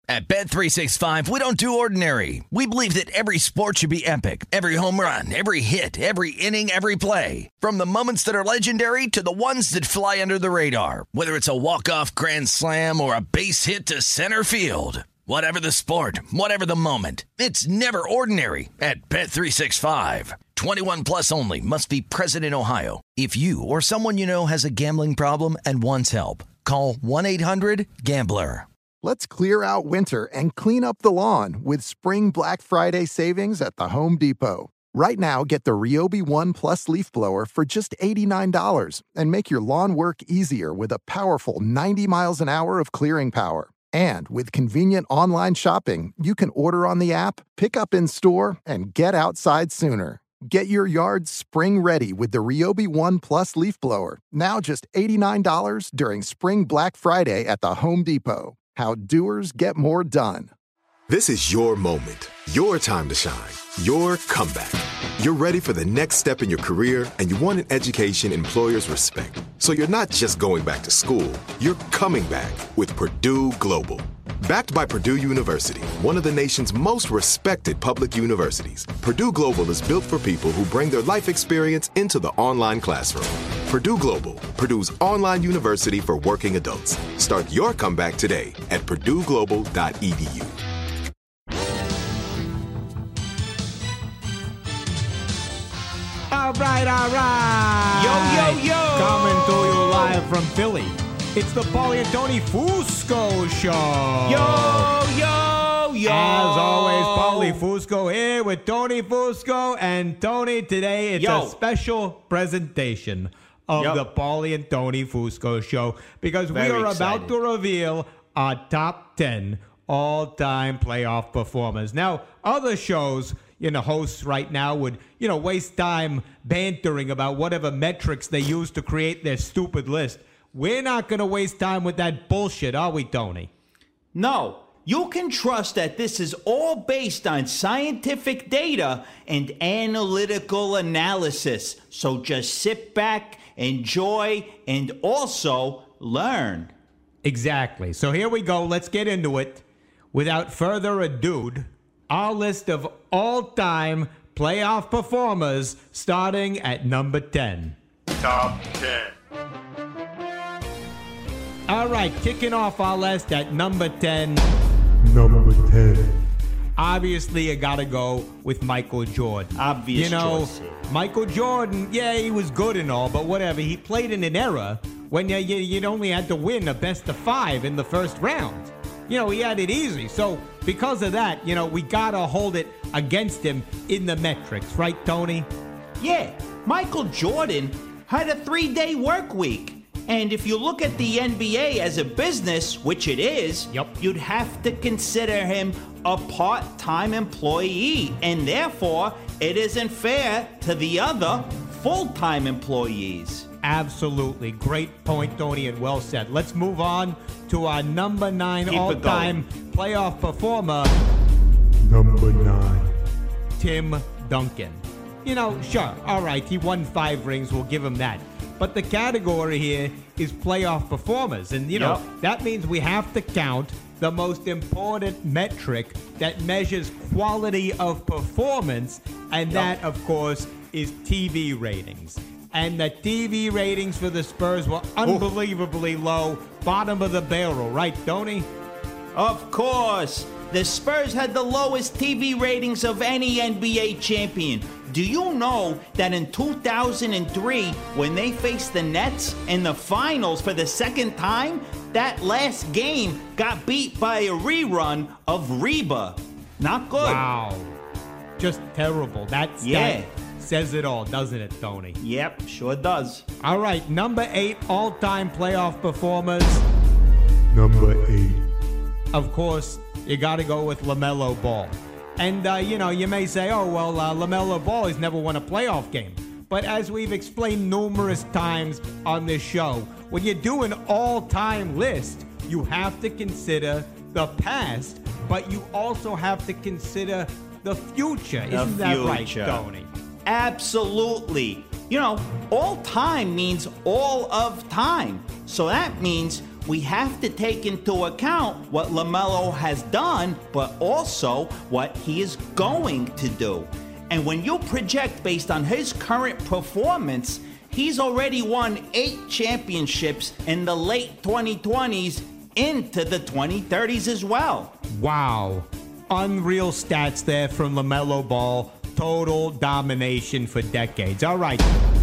At Bet365, we don't do ordinary. We believe that every sport should be epic. Every home run, every hit, every inning, every play. From the moments that are legendary to the ones that fly under the radar. Whether it's a walk-off grand slam or a base hit to center field. Whatever the sport, whatever the moment. It's never ordinary at Bet365. 21 plus only. Must be present in Ohio. If you or someone you know has a gambling problem and wants help, call 1-800-GAMBLER. Let's clear out winter and clean up the lawn with Spring Black Friday savings at the Home Depot. Right now, get the Ryobi One Plus leaf blower for just $89 and make your lawn work easier with a powerful 90 miles an hour of clearing power. And with convenient online shopping, you can order on the app, pick up in store, and get outside sooner. Get your yard spring ready with the Ryobi One Plus leaf blower, now just $89 during Spring Black Friday at the Home Depot. How doers get more done. This is your moment, your time to shine, your comeback. You're ready for the next step in your career, and you want an education employers respect. So you're not just going back to school, you're coming back with Purdue Global. Backed by Purdue University, one of the nation's most respected public universities, Purdue Global is built for people who bring their life experience into the online classroom. Purdue Global, Purdue's online university for working adults. Start your comeback today at purdueglobal.edu. All right. Yo. Coming to you live from Philly. It's the Paulie and Tony Fusco Show. Yo. As always, Paulie Fusco here with Tony Fusco. And Tony, today it's a special presentation of the Paulie and Tony Fusco Show because we are about to reveal our top 10 all-time playoff performers. Now, other shows, hosts right now would, waste time bantering about whatever metrics they use to create their stupid list. We're not going to waste time with that bullshit, are we, Tony? No. You can trust that this is all based on scientific data and analytical analysis. So just sit back, enjoy, and also learn. Exactly. So here we go. Let's get into it. Without further ado, our list of all-time playoff performers starting at number 10. Top 10. All right, kicking off our list at number 10. Number 10. Obviously, you got to go with Michael Jordan. Obvious choice. Michael Jordan, he was good and all, but whatever. He played in an era when you'd only had to win a best of 5 in the first round. He had it easy. So because of that, we got to hold it against him in the metrics. Right, Tony? Yeah. Michael Jordan had a 3-day work week. And if you look at the NBA as a business, which it is, you'd have to consider him a part-time employee. And therefore, it isn't fair to the other full-time employees. Absolutely. Great point, Tony, and well said. Let's move on to our number 9 all-time playoff performer. Number 9. Tim Duncan. Sure, all right, he won 5 rings, we'll give him that. But the category here is playoff performers. And, that means we have to count the most important metric that measures quality of performance. And that, of course, is TV ratings. And the TV ratings for the Spurs were unbelievably low. Bottom of the barrel, right, Tony? Of course. The Spurs had the lowest TV ratings of any NBA champion. Do you know that in 2003, when they faced the Nets in the finals for the second time, that last game got beat by a rerun of Reba? Not good. Wow. Just terrible. That says it all, doesn't it, Tony? Yep, sure does. All right, number 8 all-time playoff performers. Number 8. Of course, you got to go with LaMelo Ball. And, you may say, LaMelo Ball has never won a playoff game. But as we've explained numerous times on this show, when you do an all-time list, you have to consider the past, but you also have to consider the future. Isn't that right, Tony? Absolutely. All time means all of time. So that means we have to take into account what LaMelo has done, but also what he is going to do. And when you project based on his current performance, he's already won 8 championships in the late 2020s into the 2030s as well. Wow. Unreal stats there from LaMelo Ball. Total domination for decades. All right.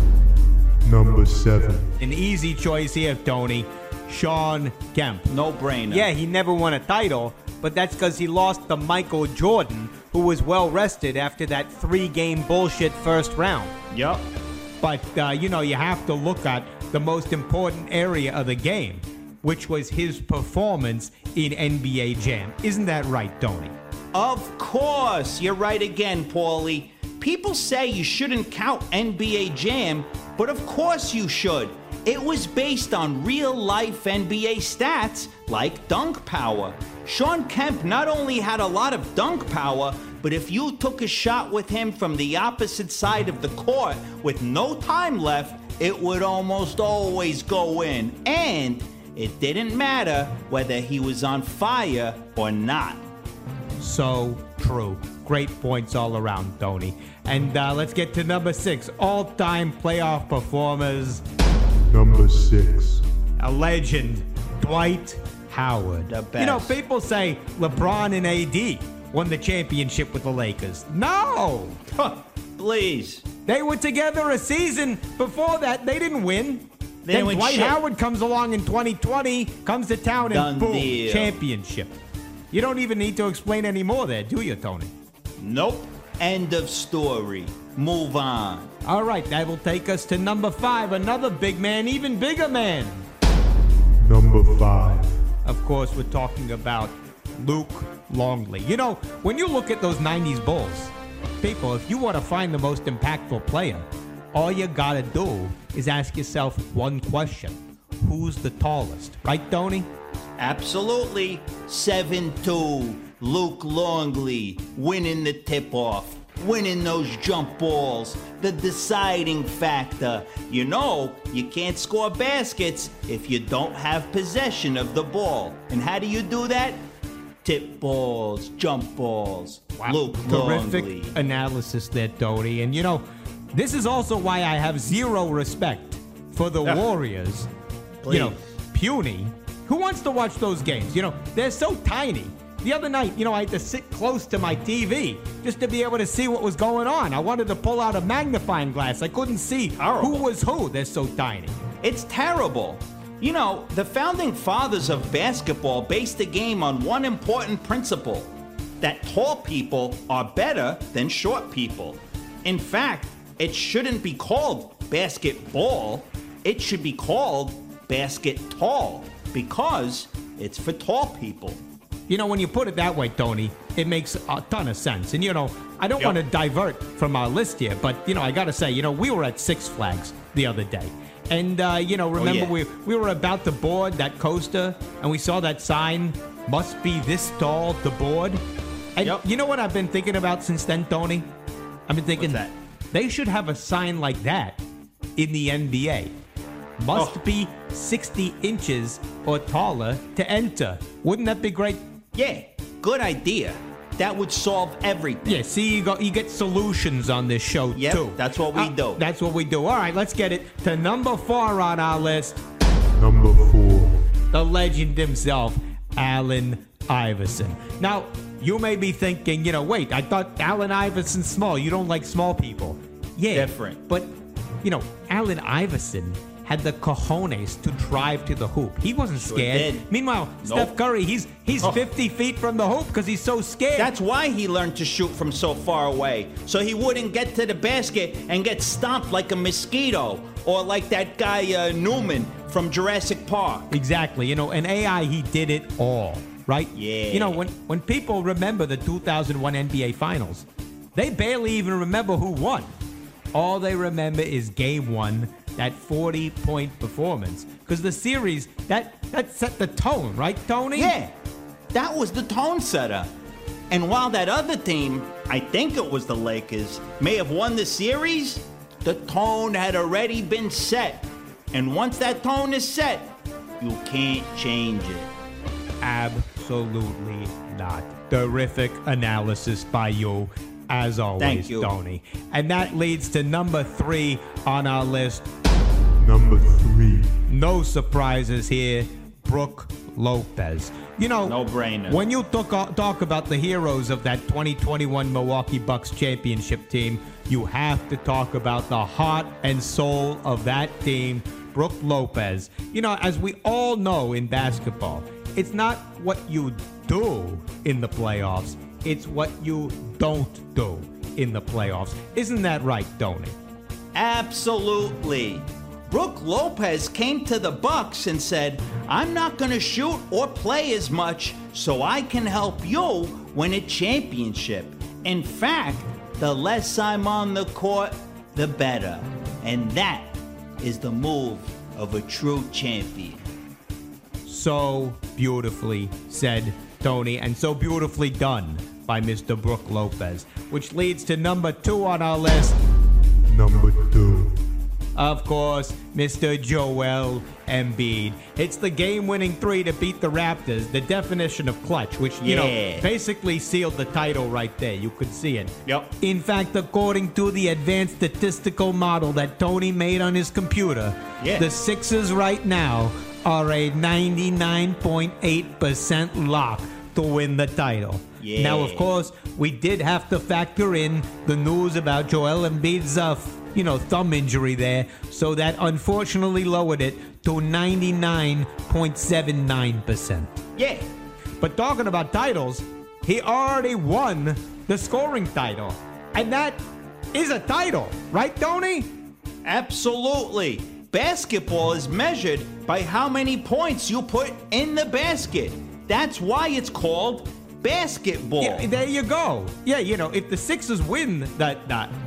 Number 7. An easy choice here, Tony. Shawn Kemp. No brainer. Yeah, he never won a title, but that's because he lost to Michael Jordan, who was well rested after that 3-game bullshit first round. Yup. But, you have to look at the most important area of the game, which was his performance in NBA Jam. Isn't that right, Tony? Of course. You're right again, Paulie. People say you shouldn't count NBA Jam, but of course you should. It was based on real-life NBA stats like dunk power. Shawn Kemp not only had a lot of dunk power, but if you took a shot with him from the opposite side of the court with no time left, it would almost always go in. And it didn't matter whether he was on fire or not. So true. Great points all around, Tony. And let's get to number 6. All-time playoff performers. Number 6. A legend, Dwight Howard. The best. People say LeBron and AD won the championship with the Lakers. No! Please. They were together a season before that. They didn't win. Then Dwight Howard comes along in 2020, comes to town, and boom, championship. You don't even need to explain any more there, do you, Tony? Nope. End of story. Move on. All right, that will take us to number 5. Another big man, even bigger man. Number 5. Of course, we're talking about Luke Longley. When you look at those 90s Bulls, people, if you want to find the most impactful player, all you gotta do is ask yourself one question. Who's the tallest? Right, Tony? Absolutely. 7'2", Luke Longley, winning the tip-off, winning those jump balls, the deciding factor. You can't score baskets if you don't have possession of the ball. And how do you do that? Tip balls, jump balls. Wow. Luke Terrific Longley. Analysis there, Tony. And this is also why I have zero respect for the Warriors. Please. Puny. Who wants to watch those games? They're so tiny. The other night, I had to sit close to my TV just to be able to see what was going on. I wanted to pull out a magnifying glass. I couldn't see who was who. They're so tiny. It's terrible. The founding fathers of basketball based the game on one important principle, that tall people are better than short people. In fact, it shouldn't be called basketball. It should be called basket tall, because it's for tall people. When you put it that way, Tony, it makes a ton of sense. And, I don't want to divert from our list here, but, I got to say, we were at Six Flags the other day. And, remember we were about to board that coaster, and we saw that sign, must be this tall to board. And you know what I've been thinking about since then, Tony? I've been thinking that they should have a sign like that in the NBA. Must be 60 inches or taller to enter. Wouldn't that be great? Yeah, good idea. That would solve everything. Yeah, see, you get solutions on this show, too. That's what we do. That's what we do. All right, let's get it to number 4 on our list. Number 4. The legend himself, Allen Iverson. Now, you may be thinking, wait, I thought Allen Iverson's small. You don't like small people. Yeah. Different. But, Allen Iverson had the cojones to drive to the hoop. He wasn't scared. Did. Meanwhile, Steph Curry, he's 50 feet from the hoop because he's so scared. That's why he learned to shoot from so far away, so he wouldn't get to the basket and get stomped like a mosquito, or like that guy Newman from Jurassic Park. Exactly. In AI, he did it all, right? Yeah. When people remember the 2001 NBA Finals, they barely even remember who won. All they remember is Game 1, that 40-point performance. Because the series, that set the tone, right, Tony? Yeah, that was the tone setter. And while that other team, I think it was the Lakers, may have won the series, the tone had already been set. And once that tone is set, You can't change it. Absolutely not. Terrific analysis by you, as always, Thank you. Tony. And that leads to number 3 on our list. Number 3. No surprises here. Brooke Lopez. You know, No-brainer. when you talk about the heroes of that 2021 Milwaukee Bucks championship team, you have to talk about the heart and soul of that team, Brooke Lopez. You know, as we all know in basketball, it's not what you do in the playoffs, it's what you don't do in the playoffs. Isn't that right, Tony? Absolutely. Brooke Lopez came to the Bucks and said, I'm not going to shoot or play as much so I can help you win a championship. In fact, the less I'm on the court, the better. And that is the move of a true champion. So beautifully said, Tony, and so beautifully done by Mr. Brooke Lopez, which leads to number 2 on our list. Number 2. Of course, Mr. Joel Embiid. It's the game-winning 3 to beat the Raptors, the definition of clutch, which, you know, basically sealed the title right there. You could see it. Yep. In fact, according to the advanced statistical model that Tony made on his computer, the Sixers right now are a 99.8% lock to win the title. Yeah. Now, of course, we did have to factor in the news about Joel Embiid's thumb injury there, so that unfortunately lowered it to 99.79%. Yeah. But talking about titles, he already won the scoring title. And that is a title, right, Tony? Absolutely. Basketball is measured by how many points you put in the basket. That's why it's called basketball. Yeah, there you go. Yeah, you know, if the Sixers win the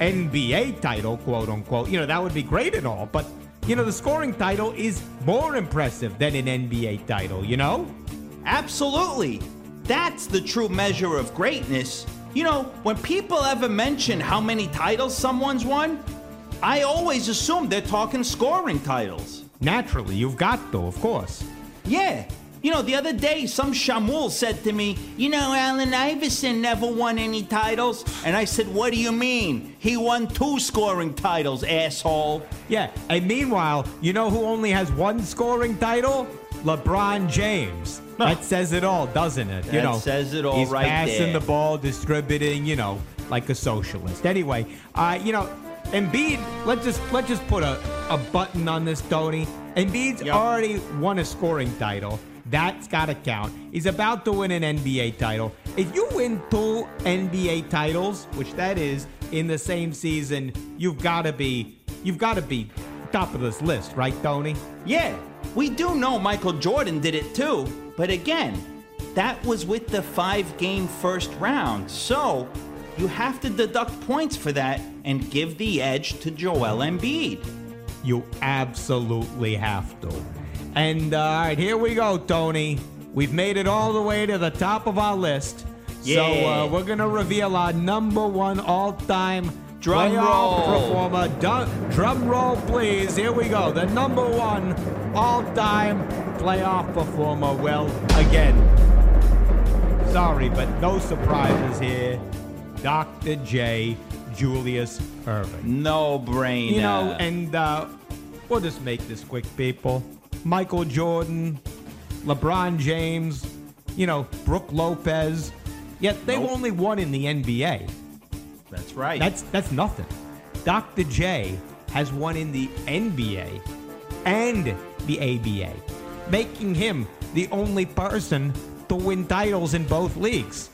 NBA title, quote unquote, you know, that would be great and all. But, you know, the scoring title is more impressive than an NBA title, you know? Absolutely. That's the true measure of greatness. You know, when people ever mention how many titles someone's won, I always assume they're talking scoring titles. Naturally, you've got to, of course. Yeah. You know, the other day, some Shamul said to me, you know, Allen Iverson never won any titles. And I said, what do you mean? He won 2 scoring titles, asshole. Yeah, and meanwhile, you know who only has 1 scoring title? LeBron James. That says it all, doesn't it? That says it all right there. He's passing the ball, distributing, you know, like a socialist. Anyway, you know, Embiid, let's just put a button on this, Tony. Embiid's already won a scoring title. That's got to count. He's about to win an NBA title. If you win 2 NBA titles, which that is in the same season, you've got to be top of this list, right, Tony? Yeah, we do know Michael Jordan did it too. But again, that was with the 5-game first round. So you have to deduct points for that and give the edge to Joel Embiid. You absolutely have to. And all right, here we go, Tony. We've made it all the way to the top of our list. Yeah. So we're going to reveal our number 1 all-time Drum playoff roll. performer. Drum roll, please. Here we go. The number 1 all-time playoff performer. Well, again, sorry, but no surprises here. Dr. J. Julius Erving. No brainer. You know, and we'll just make this quick, people. Michael Jordan, LeBron James, you know, Brooke Lopez. Yet they've only won in the NBA. That's right. That's nothing. Dr. J has won in the NBA and the ABA, making him the only person to win titles in both leagues.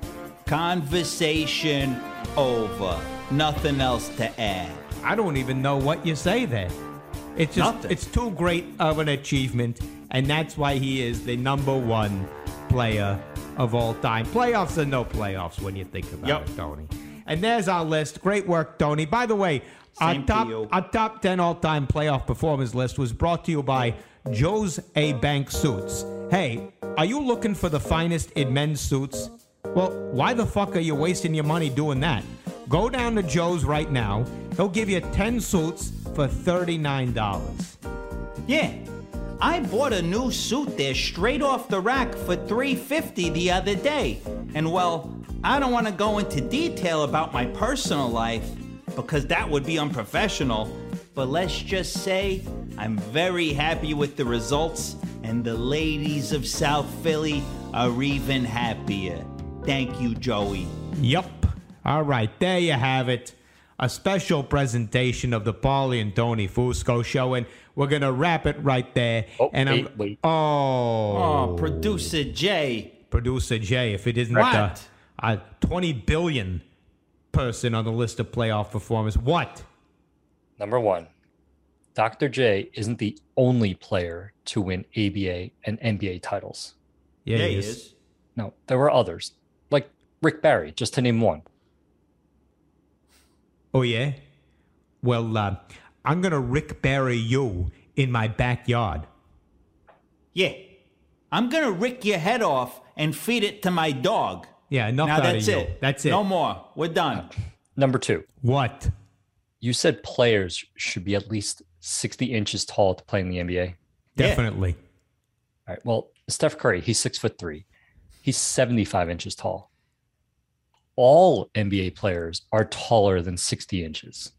Conversation over. Nothing else to add. I don't even know what you say there. It's just, Nothing. It's too great of an achievement, and that's why he is the number 1 player of all time. Playoffs are no playoffs when you think about it, Tony. And there's our list. Great work, Tony. By the way, our top 10 all-time playoff performers list was brought to you by Joe's A. Bank Suits. Hey, are you looking for the finest in men's suits? Well, why the fuck are you wasting your money doing that? Go down to Joe's right now. He'll give you 10 suits for $39. Yeah. I bought a new suit there straight off the rack for $350 the other day. And well, I don't want to go into detail about my personal life because that would be unprofessional. But let's just say I'm very happy with the results, and the ladies of South Philly are even happier. Thank you, Joey. Yup. All right, there you have it. A special presentation of the Paulie and Tony Fusco show, and we're going to wrap it right there. Oh, and wait. Oh, Producer Jay. Producer Jay, if it isn't a 20 billion person on the list of playoff performers. What? Number one, Dr. J isn't the only player to win ABA and NBA titles. Yeah, he is. No, there were others, like Rick Barry, just to name one. Oh, yeah? Well, I'm going to Rick Barry you in my backyard. Yeah. I'm going to rick your head off and feed it to my dog. Yeah, enough out of you. That's it. No more. We're done. Number two. What? You said players should be at least 60 inches tall to play in the NBA. Definitely. All right. Well, Steph Curry, he's 6'3". He's 75 inches tall. All NBA players are taller than 60 inches.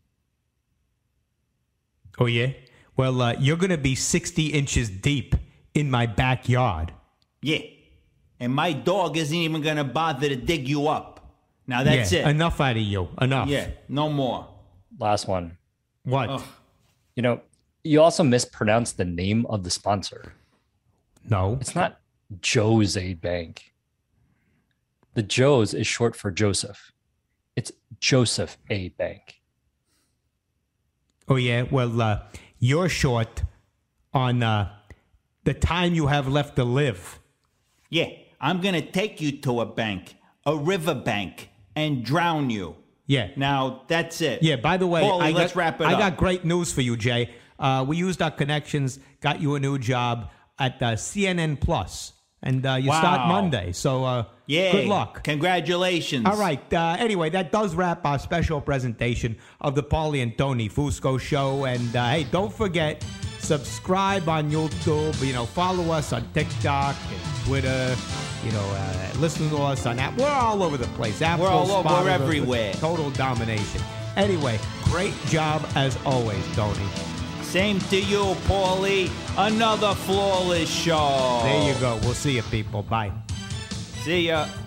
Oh, yeah? Well, you're going to be 60 inches deep in my backyard. Yeah. And my dog isn't even going to bother to dig you up. Now, that's it. Enough out of you. Enough. Yeah, no more. Last one. What? Ugh. You know, you also mispronounced the name of the sponsor. No. It's not Joe's Aid Bank. The Joe's is short for Joseph. It's Joseph A. Bank. Oh, yeah? Well, you're short on the time you have left to live. Yeah, I'm going to take you to a bank, a river bank, and drown you. Yeah. Now, that's it. Yeah, by the way, Paulie, let's wrap it up. I got great news for you, Jay. We used our connections, got you a new job at CNN Plus. And you start Monday, so good luck. Congratulations. All right. Anyway, that does wrap our special presentation of the Paulie and Tony Fusco show. And hey, don't forget, subscribe on YouTube. You know, follow us on TikTok and Twitter. You know, listen to us on that. We're all over the place. Apple, we're all over. Spotify, We're everywhere. Total domination. Anyway, great job as always, Tony. Same to you, Paulie. Another flawless show. There you go. We'll see you, people. Bye. See ya.